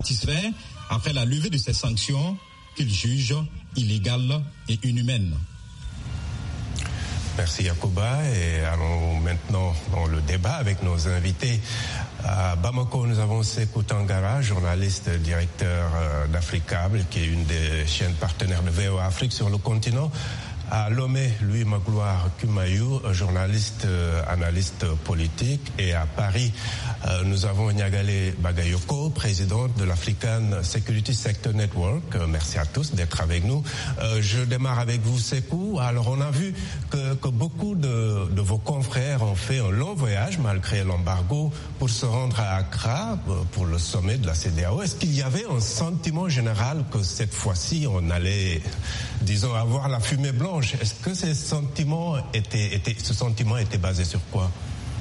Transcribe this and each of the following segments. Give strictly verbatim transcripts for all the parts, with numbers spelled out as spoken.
satisfait après la levée de ces sanctions qu'il juge illégales et inhumaines. Merci Yacouba et allons maintenant dans le débat avec nos invités. À Bamako, nous avons Sékou Tangara, journaliste, directeur d'Africable, qui est une des chaînes partenaires de V O A Afrique sur le continent. À Lomé, Louis Magloire Kumayou, journaliste, euh, analyste politique. Et à Paris, euh, nous avons Nyagale Bagayoko, présidente de l'African Security Sector Network. Euh, merci à tous d'être avec nous. Euh, je démarre avec vous, Sékou. Alors, on a vu que, que beaucoup de, de vos confrères ont fait un long voyage, malgré l'embargo, pour se rendre à Accra, pour le sommet de la C E D E A O. Est-ce qu'il y avait un sentiment général que cette fois-ci, on allait, disons, avoir la fumée blanche? Est-ce que ces sentiments étaient, étaient, ce sentiment était basé sur quoi?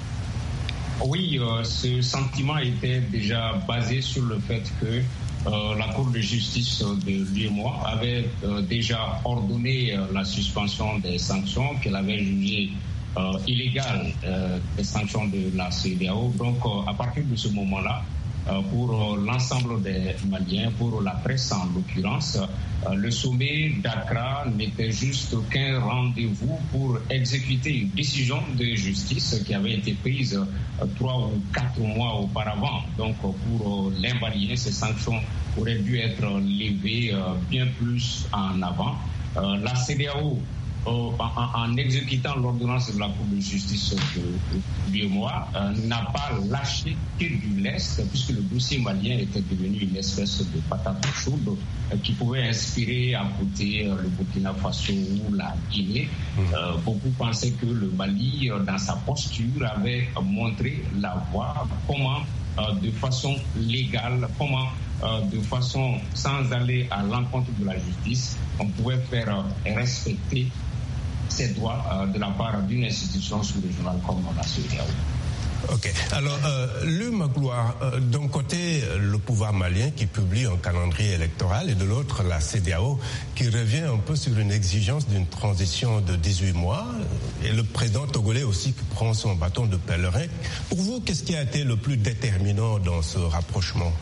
Oui, euh, ce sentiment était déjà basé sur le fait que euh, la Cour de justice de l'U E M O A avait euh, déjà ordonné euh, la suspension des sanctions qu'elle avait jugées euh, illégales, euh, des sanctions de la C E D E A O. Donc, euh, à partir de ce moment-là, euh, pour euh, l'ensemble des Maliens, pour la presse en l'occurrence, Euh, le sommet d'Accra n'était juste qu'un rendez-vous pour exécuter une décision de justice qui avait été prise euh, trois ou quatre mois auparavant. Donc euh, pour euh, l'invalider, ces sanctions auraient dû être levées euh, bien plus en avant. Euh, la C E D E A O, euh, en, en exécutant l'ordonnance de la Cour de justice de, de l'U E M O A, euh, n'a pas lâché que du lest, puisque le dossier malien était devenu une espèce de patate chaude euh, qui pouvait inspirer à côté euh, le Burkina Faso ou la Guinée. Euh, beaucoup pensaient que le Mali, euh, dans sa posture, avait euh, montré la voie, comment euh, de façon légale, comment euh, de façon sans aller à l'encontre de la justice, on pouvait faire euh, respecter ses droits euh, de la part d'une institution sous-régionale comme la C E D E A O. Ok. Alors, euh, Louis Magloire, euh, d'un côté, le pouvoir malien qui publie un calendrier électoral et de l'autre, la C E D E A O qui revient un peu sur une exigence d'une transition de dix-huit mois et le président togolais aussi qui prend son bâton de pèlerin. Pour vous, qu'est-ce qui a été le plus déterminant dans ce rapprochement?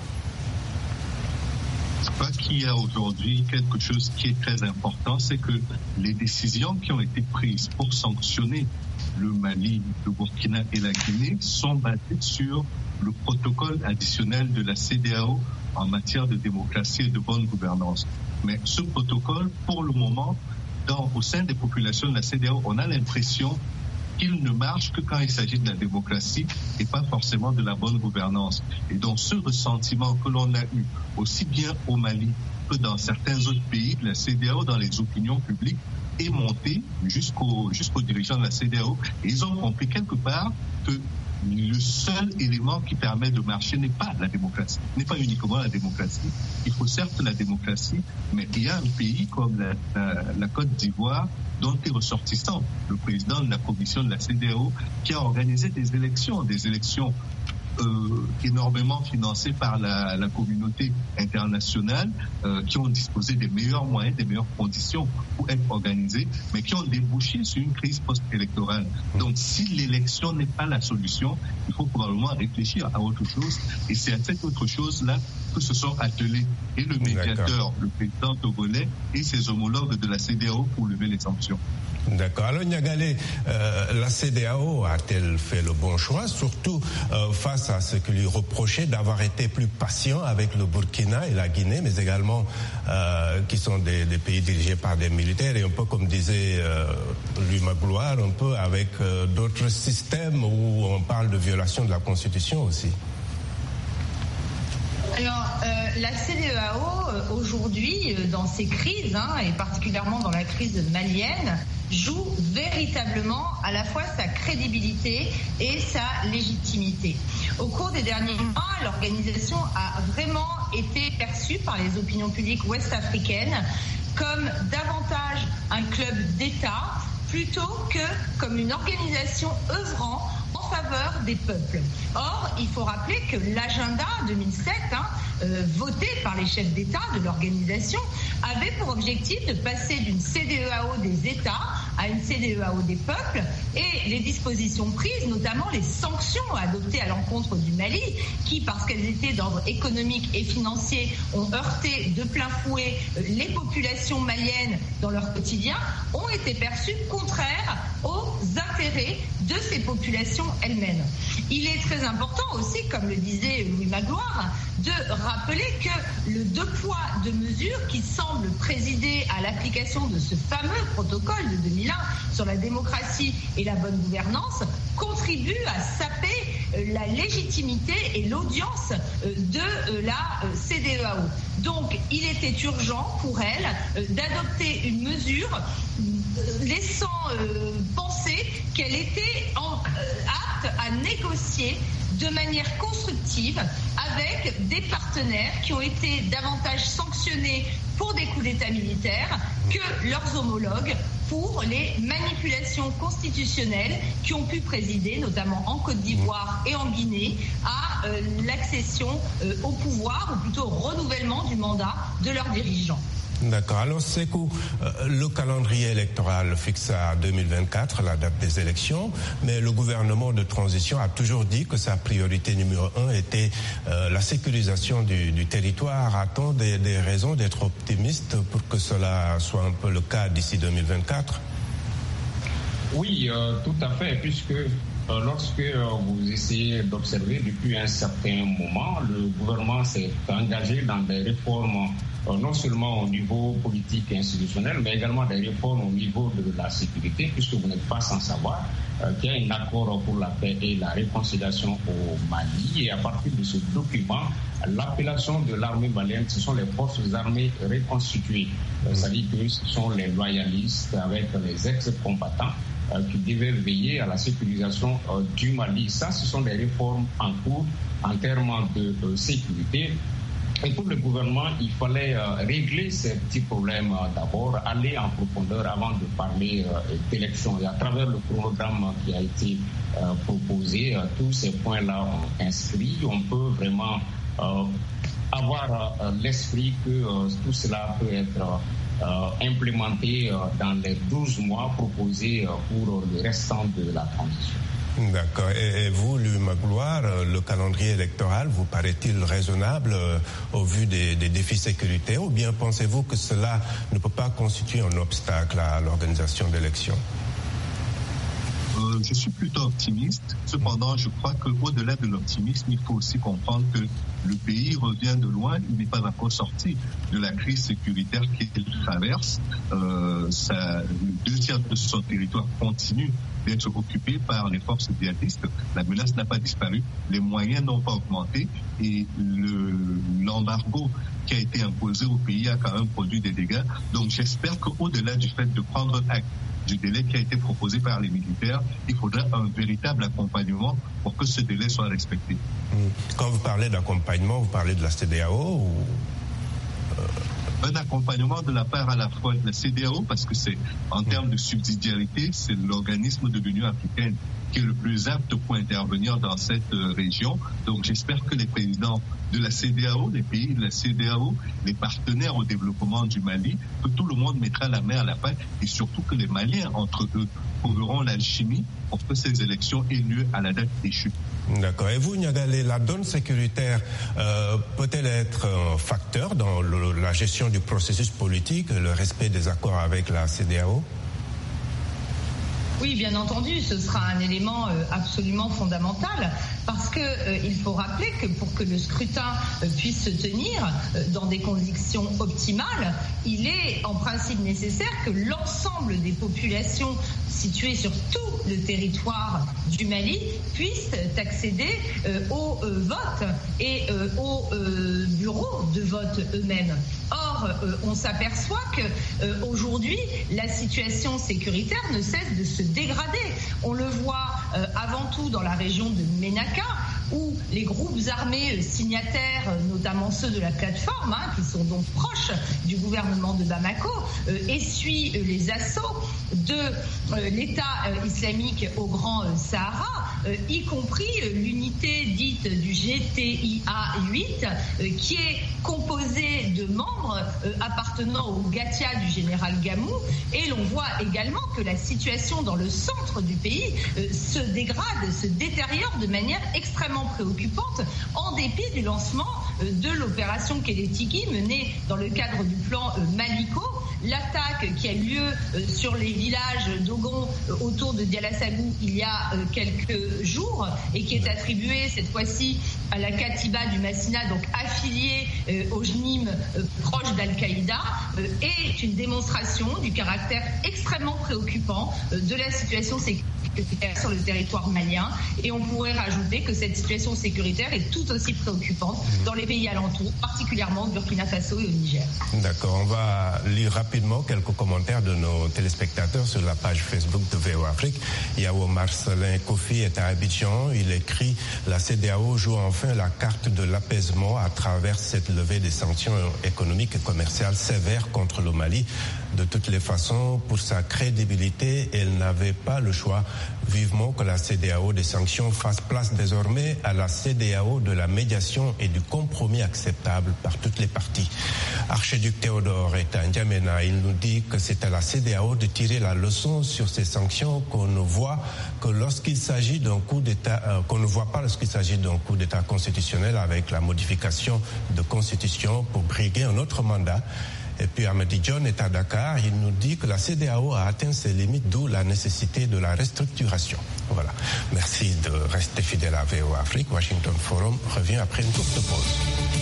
Je crois qu'il y a aujourd'hui quelque chose qui est très important, c'est que les décisions qui ont été prises pour sanctionner le Mali, le Burkina et la Guinée sont basées sur le protocole additionnel de la C E D E A O en matière de démocratie et de bonne gouvernance. Mais ce protocole, pour le moment, dans, au sein des populations de la C E D E A O, on a l'impression qu'il ne marche que quand il s'agit de la démocratie et pas forcément de la bonne gouvernance. Et donc ce ressentiment que l'on a eu aussi bien au Mali que dans certains autres pays de la C E D E A O, dans les opinions publiques, est monté jusqu'aux jusqu'aux dirigeants de la C E D E A O. Et ils ont compris quelque part que le seul élément qui permet de marcher n'est pas la démocratie, n'est pas uniquement la démocratie. Il faut certes la démocratie, mais il y a un pays comme la, la, la Côte d'Ivoire dont est ressortissant le président de la commission de la C E D E A O qui a organisé des élections, des élections Euh, énormément financés par la, la communauté internationale, euh, qui ont disposé des meilleurs moyens, des meilleures conditions pour être organisés, mais qui ont débouché sur une crise post-électorale. Donc si l'élection n'est pas la solution, il faut probablement réfléchir à autre chose, et c'est à cette autre chose-là que se sont attelés et le médiateur, D'accord. le président togolais et ses homologues de la C E D E A O pour lever les sanctions. D'accord. Alors Nyagale, euh, la C E D E A O a-t-elle fait le bon choix, surtout euh, face à ce que lui reprochait d'avoir été plus patient avec le Burkina et la Guinée, mais également euh, qui sont des, des pays dirigés par des militaires et un peu comme disait euh, Louis Magloire, un peu avec euh, d'autres systèmes où on parle de violation de la Constitution aussi. Alors, euh, la C E D E A O, euh, aujourd'hui, euh, dans ces crises, hein, et particulièrement dans la crise malienne, joue véritablement à la fois sa crédibilité et sa légitimité. Au cours des derniers mois, l'organisation a vraiment été perçue par les opinions publiques ouest-africaines comme davantage un club d'État plutôt que comme une organisation œuvrant en faveur des peuples. Or, il faut rappeler que l'agenda deux mille sept, hein, euh, voté par les chefs d'État de l'organisation, avait pour objectif de passer d'une C E D E A O des États à une C D E A O des peuples et les dispositions prises, notamment les sanctions adoptées à l'encontre du Mali, qui, parce qu'elles étaient d'ordre économique et financier, ont heurté de plein fouet les populations maliennes dans leur quotidien, ont été perçues contraires aux intérêts de ces populations elles-mêmes. Il est très important aussi, comme le disait Louis Magloire, de rappeler que le deux poids, deux mesures qui semble présider à l'application de ce fameux protocole de deux mille un sur la démocratie et la bonne gouvernance contribue à saper la légitimité et l'audience de la C D E A O. Donc, il était urgent pour elle d'adopter une mesure laissant euh, penser qu'elle était en, euh, apte à négocier de manière constructive avec des partenaires qui ont été davantage sanctionnés pour des coups d'État militaires que leurs homologues pour les manipulations constitutionnelles qui ont pu présider, notamment en Côte d'Ivoire et en Guinée, à euh, l'accession euh, au pouvoir, ou plutôt au renouvellement du mandat de leurs dirigeants. D'accord. Alors, Sékou, euh, le calendrier électoral fixe à deux mille vingt-quatre, la date des élections, mais le gouvernement de transition a toujours dit que sa priorité numéro un était euh, la sécurisation du, du territoire. A-t-on des, des raisons d'être optimiste pour que cela soit un peu le cas d'ici deux mille vingt-quatre? Oui, euh, tout à fait, puisque euh, lorsque euh, vous essayez d'observer depuis un certain moment, le gouvernement s'est engagé dans des réformes euh, non seulement au niveau politique et institutionnel, mais également des réformes au niveau de la sécurité, puisque vous n'êtes pas sans savoir euh, qu'il y a un accord pour la paix et la réconciliation au Mali. Et à partir de ce document, l'appellation de l'armée malienne, ce sont les forces armées reconstituées. Euh, c'est-à-dire que ce sont les loyalistes avec les ex-combattants euh, qui devaient veiller à la sécurisation euh, du Mali. Ça, ce sont des réformes en cours en termes de, de sécurité. Et pour le gouvernement, il fallait euh, régler ces petits problèmes euh, d'abord, aller en profondeur avant de parler euh, d'élections. Et à travers le chronogramme qui a été euh, proposé, euh, tous ces points-là ont inscrit. On peut vraiment euh, avoir euh, l'esprit que euh, tout cela peut être euh, implémenté euh, dans les douze mois proposés euh, pour le restant de la transition. D'accord. Et, et vous, Louis Magloire, le calendrier électoral vous paraît-il raisonnable euh, au vu des, des défis sécuritaires, ou bien pensez-vous que cela ne peut pas constituer un obstacle à l'organisation d'élections? Euh, je suis plutôt optimiste. Cependant, je crois qu'au-delà de l'optimisme, il faut aussi comprendre que le pays revient de loin. Il n'est pas encore sorti de la crise sécuritaire qu'il traverse. Euh, ça, deux tiers de son territoire continue d'être occupé par les forces djihadistes. La menace n'a pas disparu, les moyens n'ont pas augmenté et le, l'embargo qui a été imposé au pays a quand même produit des dégâts. Donc j'espère qu'au-delà du fait de prendre acte du délai qui a été proposé par les militaires, il faudra un véritable accompagnement pour que ce délai soit respecté. Quand vous parlez d'accompagnement, vous parlez de la C D A O ou... Un accompagnement de la part à la fois de la C D A O, parce que c'est, en termes de subsidiarité, c'est l'organisme de l'Union africaine qui est le plus apte pour intervenir dans cette euh, région. Donc j'espère que les présidents de la C D A O, les pays de la C D A O, les partenaires au développement du Mali, que tout le monde mettra la main à la pâte et surtout que les Maliens entre eux trouveront l'alchimie pour que ces élections aient lieu à la date échue. D'accord. Et vous, Niagalé, la donne sécuritaire euh, peut-elle être un facteur dans le, la gestion du processus politique, le respect des accords avec la C D A O? Oui, bien entendu, ce sera un élément euh, absolument fondamental parce que euh, il faut rappeler que pour que le scrutin euh, puisse se tenir euh, dans des conditions optimales, il est en principe nécessaire que l'ensemble des populations situées sur tout le territoire du Mali puissent accéder euh, au euh, vote et euh, aux euh, bureaux de vote eux-mêmes. Or, euh, on s'aperçoit que euh, aujourd'hui, la situation sécuritaire ne cesse de se dégrader. On le voit euh, avant tout dans la région de Ménaka, où les groupes armés signataires, notamment ceux de la plateforme, hein, qui sont donc proches du gouvernement de Bamako, euh, essuient euh, les assauts de euh, l'État euh, islamique au Grand euh, Sahara, euh, y compris euh, l'unité dite du G T I A huit, euh, qui est composée de membres euh, appartenant au Gatia du général Gamou. Et l'on voit également que la situation dans le centre du pays euh, se dégrade, se détériore de manière extrêmement préoccupante en dépit du lancement euh, de l'opération Kélétiki menée dans le cadre du plan euh, Maliko. L'attaque qui a eu lieu euh, sur les villages d'Ogon euh, autour de Dialassabou il y a euh, quelques jours et qui est attribuée cette fois-ci à la Katiba du Massina, donc affiliée euh, au J N I M euh, proche d'Al-Qaïda, euh, est une démonstration du caractère extrêmement préoccupant euh, de la situation sécuritaire sur le territoire malien. Et on pourrait rajouter que cette situation sécuritaire est tout aussi préoccupante dans les pays alentours, particulièrement au Burkina Faso et au Niger. D'accord, on va lire rapidement quelques commentaires de nos téléspectateurs sur la page Facebook de V O Afrique. Il y a Marcelin Kofi est à Abidjan. Il écrit « La C E D E A O joue enfin la carte de l'apaisement à travers cette levée des sanctions économiques et commerciales sévères contre le Mali. De toutes les façons, pour sa crédibilité, elle n'avait pas le choix. Vivement que la C E D E A O des sanctions fasse place désormais à la C E D E A O de la médiation et du compromis acceptable par toutes les parties. » Archiduc Théodore est à N'Djamena. Il nous dit que c'est à la C E D E A O de tirer la leçon sur ces sanctions qu'on ne voit que lorsqu'il s'agit d'un coup d'État, euh, qu'on ne voit pas lorsqu'il s'agit d'un coup d'État constitutionnel avec la modification de constitution pour briguer un autre mandat. Et puis Amadi John est à Dakar, il nous dit que la C E D E A O a atteint ses limites, d'où la nécessité de la restructuration. Voilà. Merci de rester fidèle à V O Afrique. Washington Forum revient après une courte pause.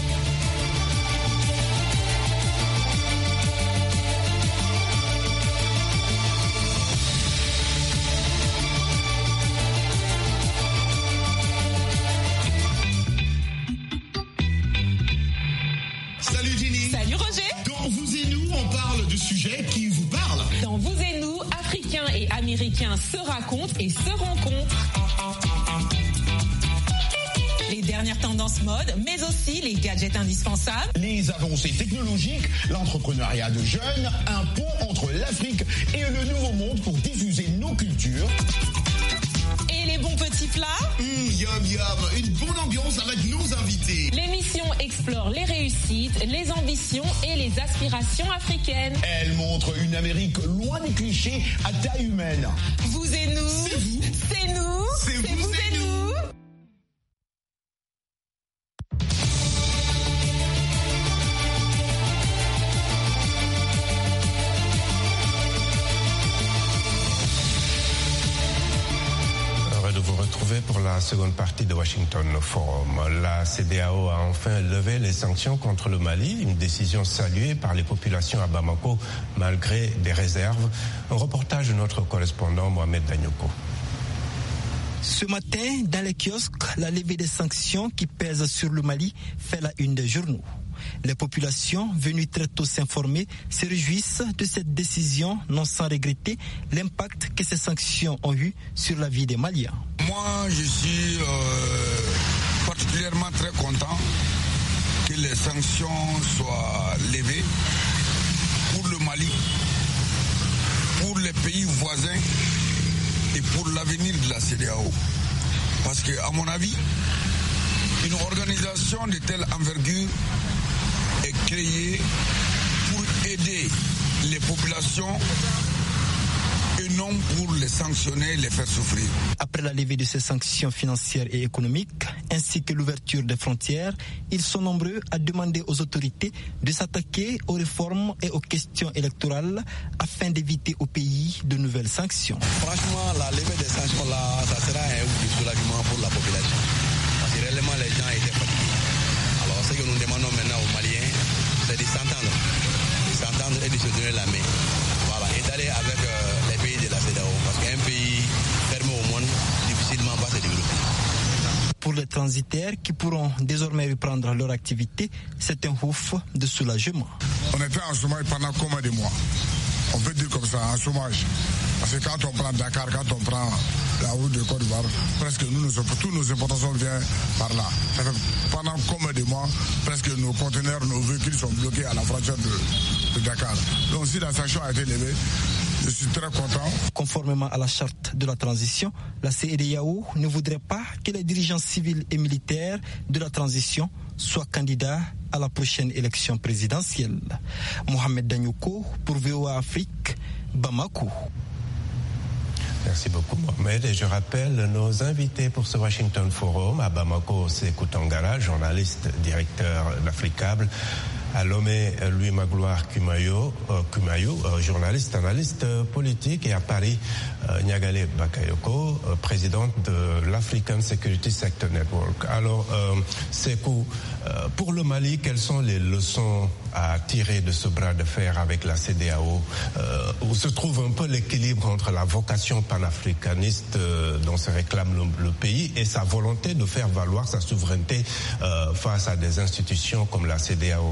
Américains se racontent et se rencontrent. Les dernières tendances mode, mais aussi les gadgets indispensables. Les avancées technologiques, l'entrepreneuriat de jeunes, un pont entre l'Afrique et le Nouveau Monde pour diffuser nos cultures. Et les bons petits plats. Mmh, yum yum, une bonne ambiance avec nos invités. L'émission explore les réussites, les ambitions et les aspirations africaines. Elle montre une Amérique loin des clichés à taille humaine. Vous et nous. C'est vous. C'est nous. C'est vous, vous et nous. Pour la seconde partie de Washington Forum. La C E D E A O a enfin levé les sanctions contre le Mali, une décision saluée par les populations à Bamako malgré des réserves. Un reportage de notre correspondant Mohamed Danyoko. Ce matin, dans les kiosques, la levée des sanctions qui pèsent sur le Mali fait la une des journaux. Les populations venues très tôt s'informer se réjouissent de cette décision, non sans regretter l'impact que ces sanctions ont eu sur la vie des Maliens. Moi, je suis euh, particulièrement très content que les sanctions soient levées pour le Mali, pour les pays voisins et pour l'avenir de la C E D E A O. Parce que, à mon avis, une organisation de telle envergure est créée pour aider les populations et non pour les sanctionner et les faire souffrir. Après la levée de ces sanctions financières et économiques, ainsi que l'ouverture des frontières, ils sont nombreux à demander aux autorités de s'attaquer aux réformes et aux questions électorales afin d'éviter au pays de nouvelles sanctions. Franchement, la levée des sanctions, là, ça sera un ouf de soulagement pour la population. Parce que réellement, les gens étaient fatigués. Alors, ce que nous demandons maintenant aux Maliens, c'est de s'entendre. De s'entendre et de se donner la main. Voilà, et d'aller avec euh, les pays de la C E D E A O. Parce qu'un pays fermé au monde, difficilement va se développer. Pour les transitaires qui pourront désormais reprendre leur activité, c'est un ouf de soulagement. On était en chômage pendant combien de mois? On peut dire comme ça, en chômage. Parce que quand on prend Dakar, quand on prend la route de Côte d'Ivoire, presque nous, nous tous nos importations viennent par là. Ça fait pendant combien de mois, presque nos conteneurs, nos véhicules sont bloqués à la frontière de, de Dakar. Donc si la sanction a été levée, je suis très content. Conformément à la charte de la transition, la C E D E A O ne voudrait pas que les dirigeants civils et militaires de la transition soit candidat à la prochaine élection présidentielle. Mohamed Danyoko pour V O A Afrique, Bamako. Merci beaucoup Mohamed. Et je rappelle nos invités pour ce Washington Forum. À Bamako, c'est Koutangara, journaliste, directeur d'Africable. À Lomé, Louis Magloire Kumayo, euh, Kumayo euh, journaliste, analyste euh, politique. Et à Paris, euh, Nyagale Bakayoko, euh, présidente de l'African Security Sector Network. Alors, euh, Sekou, euh, pour le Mali, quelles sont les leçons à tirer de ce bras de fer avec la C D A O, euh, où se trouve un peu l'équilibre entre la vocation panafricaniste euh, dont se réclame le, le pays et sa volonté de faire valoir sa souveraineté euh, face à des institutions comme la C D A O?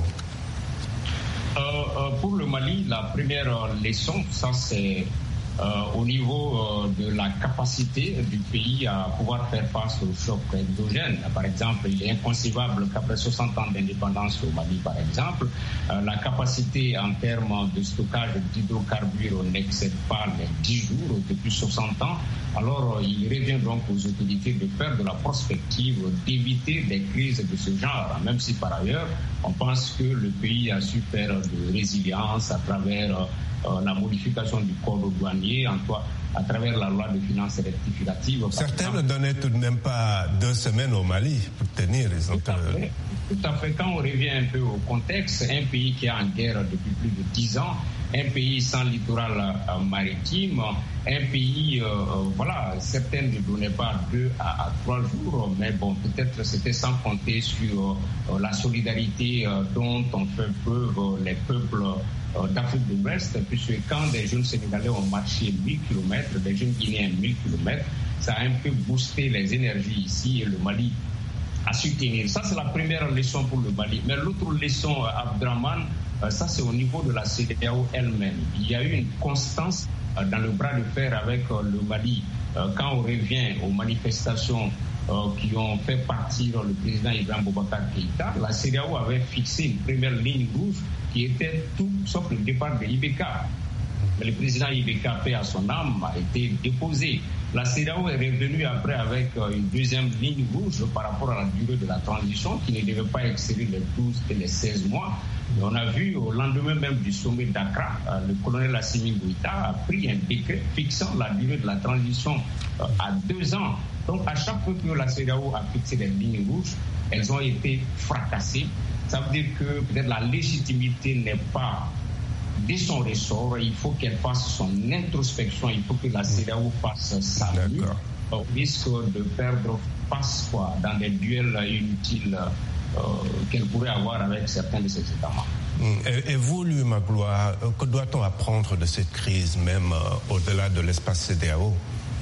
Euh, euh, pour le Mali, la première leçon, ça c'est euh, au niveau euh, de la capacité du pays à pouvoir faire face aux chocs exogènes. Par exemple, il est inconcevable qu'après soixante ans d'indépendance au Mali, par exemple, euh, la capacité en termes de stockage d'hydrocarbures n'excède pas les dix jours depuis soixante ans. Alors, il revient donc aux autorités de faire de la prospective, d'éviter des crises de ce genre, même si par ailleurs, on pense que le pays a su faire de résilience à travers euh, la modification du code douanier, en toi, à travers la loi de finances rectificative. Certains ne donnaient tout de même pas deux semaines au Mali pour tenir. Ils ont tout, à fait. tout à fait. Quand on revient un peu au contexte, un pays qui est en guerre depuis plus de dix ans, un pays sans littoral euh, maritime, un pays, euh, voilà, certains ne donnaient pas deux à, à trois jours, mais bon, peut-être c'était sans compter sur euh, la solidarité euh, dont ont fait preuve euh, les peuples euh, d'Afrique de l'Ouest, puisque quand des jeunes Sénégalais ont marché mille kilomètres, des jeunes Guinéens mille kilomètres, ça a un peu boosté les énergies ici et le Mali a su tenir. Ça, c'est la première leçon pour le Mali. Mais l'autre leçon, Abdraman, ça c'est au niveau de la C D A O elle-même. Il y a eu une constance dans le bras de fer avec le Mali. Quand on revient aux manifestations qui ont fait partir le président Ibrahim Boubacar Keïta, la C D A O avait fixé une première ligne rouge qui était tout sauf le départ de I B K. Mais le président I B K, paix à son âme, a été déposé. La C D A O est revenue après avec une deuxième ligne rouge par rapport à la durée de la transition qui ne devait pas excéder les douze et les seize mois. Et on a vu au lendemain même du sommet d'Accra, le colonel Assimi Goïta a pris un décret fixant la durée de la transition à deux ans. Donc à chaque fois que la C D A O a fixé les lignes rouges, elles ont été fracassées. Ça veut dire que peut-être la légitimité n'est pas de son ressort, il faut qu'elle fasse son introspection, il faut que la C D A O fasse sa lutte au risque de perdre face quoi, dans des duels inutiles euh, qu'elle pourrait avoir avec certains de ses États membres. Et, et vous, Louis Magloire, que doit-on apprendre de cette crise, même euh, au-delà de l'espace C D A O?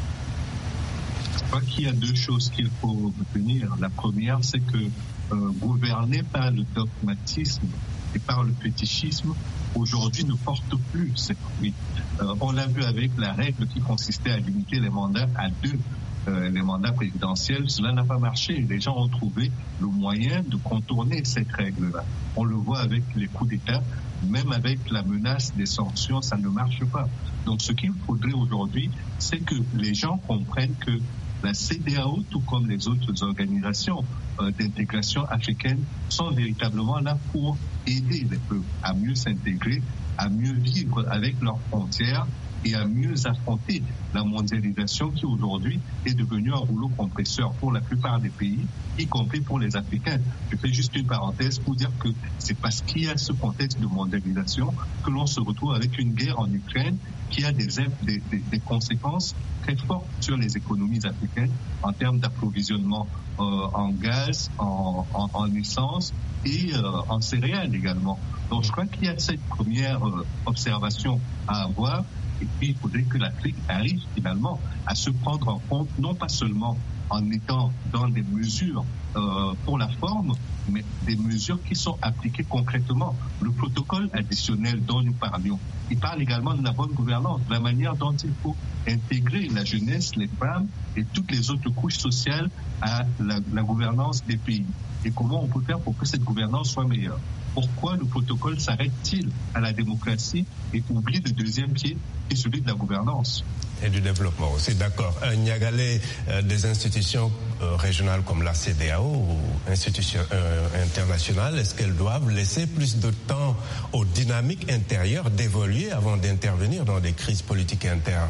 Je crois qu'il y a deux choses qu'il faut retenir. La première, c'est que euh, gouverner par le dogmatisme et par le fétichisme, aujourd'hui ne porte plus ses fruits. Euh, on l'a vu avec la règle qui consistait à limiter les mandats à deux, euh, les mandats présidentiels. Cela n'a pas marché. Les gens ont trouvé le moyen de contourner cette règle-là. On le voit avec les coups d'État, même avec la menace des sanctions, ça ne marche pas. Donc ce qu'il faudrait aujourd'hui, c'est que les gens comprennent que la C D A O, tout comme les autres organisations euh, d'intégration africaine, sont véritablement là pour aider les peuples à mieux s'intégrer, à mieux vivre avec leurs frontières et à mieux affronter la mondialisation qui aujourd'hui est devenue un rouleau compresseur pour la plupart des pays, y compris pour les Africains. Je fais juste une parenthèse pour dire que c'est parce qu'il y a ce contexte de mondialisation que l'on se retrouve avec une guerre en Ukraine qui a des, des, des, des conséquences très fortes sur les économies africaines en termes d'approvisionnement euh, en gaz, en, en, en essence et euh, en céréales également. Donc je crois qu'il y a cette première euh, observation à avoir. Et puis, il faudrait que l'Afrique arrive finalement à se prendre en compte, non pas seulement en étant dans des mesures euh, pour la forme, mais des mesures qui sont appliquées concrètement. Le protocole additionnel dont nous parlions, il parle également de la bonne gouvernance, de la manière dont il faut intégrer la jeunesse, les femmes et toutes les autres couches sociales à la, la gouvernance des pays. Et comment on peut faire pour que cette gouvernance soit meilleure. Pourquoi le protocole s'arrête-t-il à la démocratie et oublie le deuxième pied, qui est celui de la gouvernance? Et du développement aussi, d'accord. Euh, Niagalé, euh, des institutions euh, régionales comme la C D A O ou institutions euh, internationales, est-ce qu'elles doivent laisser plus de temps aux dynamiques intérieures d'évoluer avant d'intervenir dans des crises politiques internes?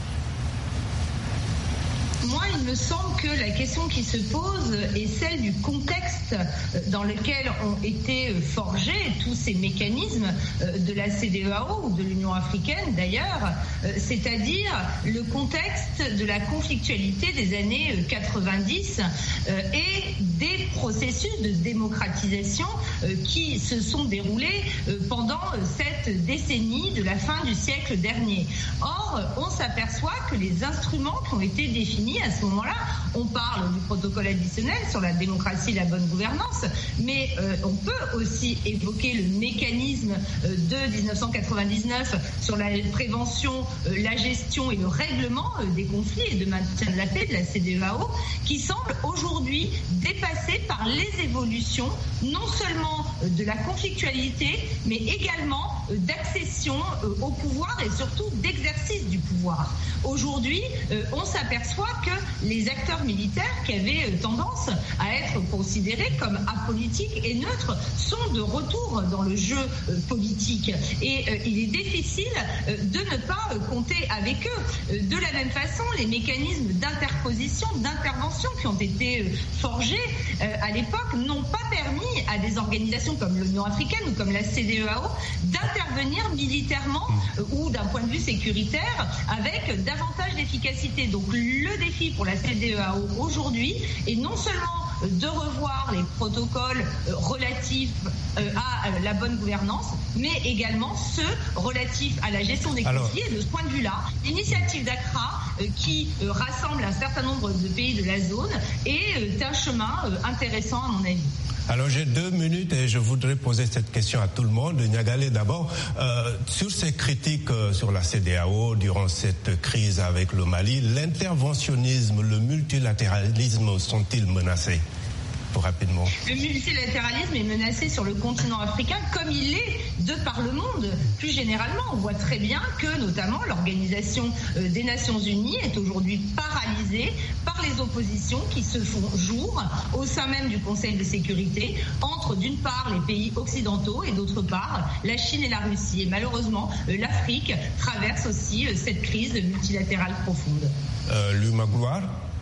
Moi, il me semble que la question qui se pose est celle du contexte dans lequel ont été forgés tous ces mécanismes de la C D E A O ou de l'Union africaine d'ailleurs, c'est-à-dire le contexte de la conflictualité des années quatre-vingt-dix et des processus de démocratisation qui se sont déroulés pendant cette décennie de la fin du siècle dernier. Or, on s'aperçoit que les instruments qui ont été définis à ce moment-là, on parle du protocole additionnel sur la démocratie et la bonne gouvernance, mais euh, on peut aussi évoquer le mécanisme euh, de dix-neuf cent quatre-vingt-dix-neuf sur la prévention, euh, la gestion et le règlement euh, des conflits et de maintien de la paix de la C D E A O, qui semble aujourd'hui dépassé par les évolutions non seulement euh, de la conflictualité, mais également euh, d'accession euh, au pouvoir et surtout d'exercice du pouvoir. Aujourd'hui, euh, on s'aperçoit que les acteurs militaires qui avaient tendance à être considérés comme apolitiques et neutres sont de retour dans le jeu politique. Et euh, il est difficile euh, de ne pas euh, compter avec eux. De la même façon, les mécanismes d'interposition, d'intervention qui ont été euh, forgés euh, à l'époque n'ont pas permis à des organisations comme l'Union africaine ou comme la C D E A O d'intervenir militairement euh, ou d'un point de vue sécuritaire avec davantage d'efficacité. Donc le défi pour la C D E A O aujourd'hui est non seulement de revoir les protocoles relatifs à la bonne gouvernance, mais également ceux relatifs à la gestion des conflits. Et de ce point de vue-là, l'initiative d'Accra, qui rassemble un certain nombre de pays de la zone, est un chemin intéressant à mon avis. Alors j'ai deux minutes et je voudrais poser cette question à tout le monde. Niagalé d'abord, euh, sur ces critiques euh, sur la C D A O durant cette crise avec le Mali, l'interventionnisme, le multilatéralisme sont-ils menacés? Rapidement. Le multilatéralisme est menacé sur le continent africain comme il est de par le monde. Plus généralement, on voit très bien que notamment l'Organisation des Nations Unies est aujourd'hui paralysée par les oppositions qui se font jour au sein même du Conseil de sécurité entre d'une part les pays occidentaux et d'autre part la Chine et la Russie. Et malheureusement, l'Afrique traverse aussi cette crise multilatérale profonde. Euh, Louis Magloire.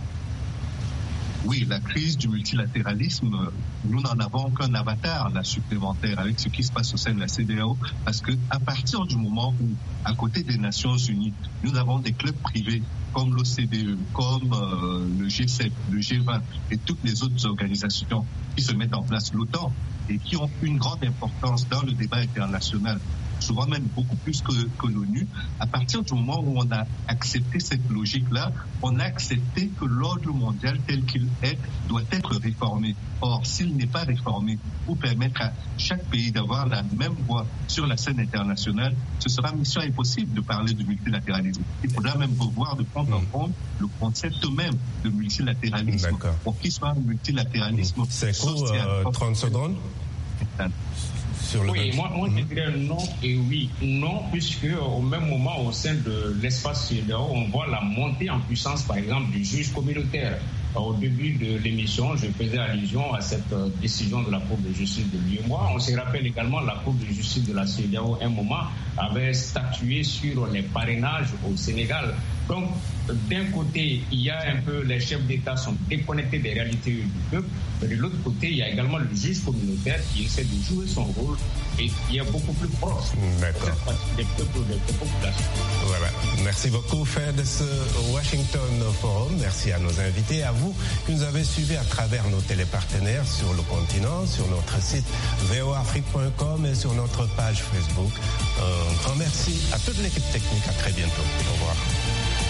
Oui, la crise du multilatéralisme, nous n'en avons qu'un avatar là, supplémentaire avec ce qui se passe au sein de la C D A O, parce que à partir du moment où, à côté des Nations Unies, nous avons des clubs privés comme l'O C D E, comme euh, le G sept, le G vingt et toutes les autres organisations qui se mettent en place, l'OTAN, et qui ont une grande importance dans le débat international, souvent même beaucoup plus que, que l'ONU, à partir du moment où on a accepté cette logique-là, on a accepté que l'ordre mondial tel qu'il est doit être réformé. Or, s'il n'est pas réformé pour permettre à chaque pays d'avoir la même voix sur la scène internationale, ce sera mission impossible de parler de multilatéralisme. Il faudra même revoir de prendre en compte le concept même de multilatéralisme. D'accord. Pour qu'il soit un multilatéralisme C'est social. Euh, trente secondes. Oui, moi, moi je dirais non et oui. Non, puisque au même moment, au sein de l'espace C D A O, on voit la montée en puissance, par exemple, du juge communautaire. Au début de l'émission, je faisais allusion à cette décision de la Cour de justice de l'U E M O A. On se rappelle également la Cour de justice de la C D A O, un moment, avait statué sur les parrainages au Sénégal. Donc, d'un côté, il y a un peu, les chefs d'État sont déconnectés des réalités du peuple, mais de l'autre côté, il y a également le juge communautaire qui essaie de jouer son rôle et qui est beaucoup plus proche des peuples, des populations. Voilà. Merci beaucoup, Fin de ce Washington Forum. Merci à nos invités, à vous qui nous avez suivis à travers nos télépartenaires sur le continent, sur notre site v o afrique point com et sur notre page Facebook. Un grand merci à toute l'équipe technique. À très bientôt. Au revoir.